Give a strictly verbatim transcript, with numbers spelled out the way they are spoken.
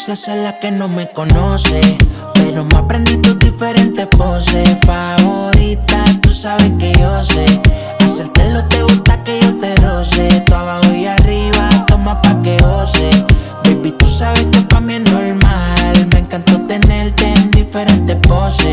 se hace la que no me conoce, pero me aprendí tus diferentes poses favorita. Tú sabes que yo sé hacértelo, te gusta que yo te roce. Tú abajo y arriba, toma pa' que goce. Baby, tú sabes que pa' mí es normal. Me encantó tenerte en diferentes poses.